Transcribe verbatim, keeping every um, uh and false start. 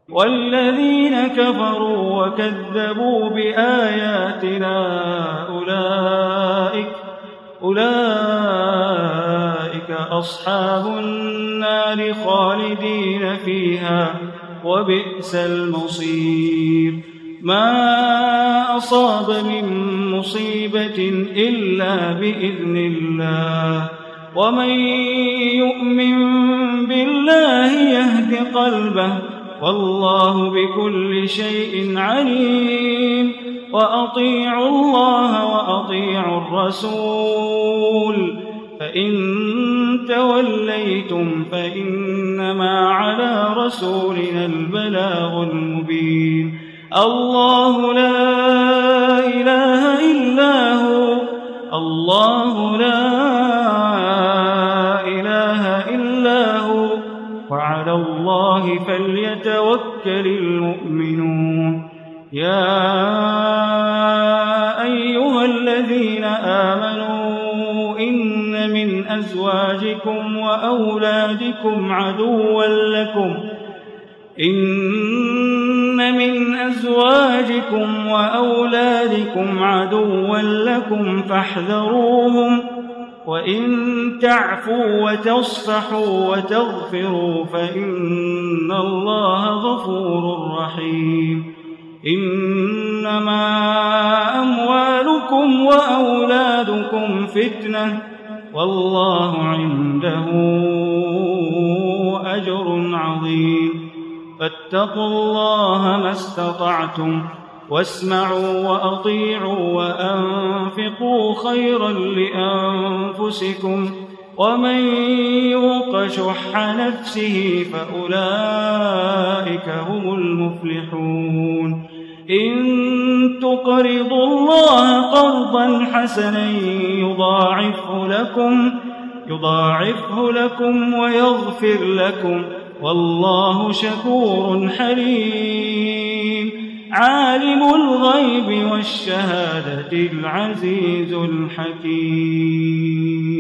والذين كفروا وكذبوا بآياتنا أولئك أولئك أصحاب النار خالدين فيها وبئس المصير. ما أصاب من مصيبة إلا بإذن الله، ومن يؤمن بالله يهد قلبه، والله بكل شيء عليم. وأطيعوا الله وأطيعوا الرسول، فإن توليتم فإنما على رسولنا البلاغ المبين. الله لا إله إلا هو الله لا إله إلا هو وعلى الله فليتوكل المؤمنون. يا أيها الذين آمنوا إن من أزواجكم وأولادكم عدوا لكم إن من أزواجكم وأولادكم عدوا لكم فاحذروهم، وإن تعفوا وتصفحوا وتغفروا فإن الله غفور رحيم. إنما أموالكم وأولادكم فتنة، والله عنده أجر عظيم. فاتقوا الله ما استطعتم، واسمعوا وأطيعوا وأنفقوا خيرا لأنفسكم، ومن يوق شح نفسه فأولئك هم المفلحون. إن تقرضوا الله قرضا حسنا يضاعفه لكم يضاعفه لكم ويغفر لكم، والله شكور حليم. عالم الغيب والشهادة العزيز الحكيم.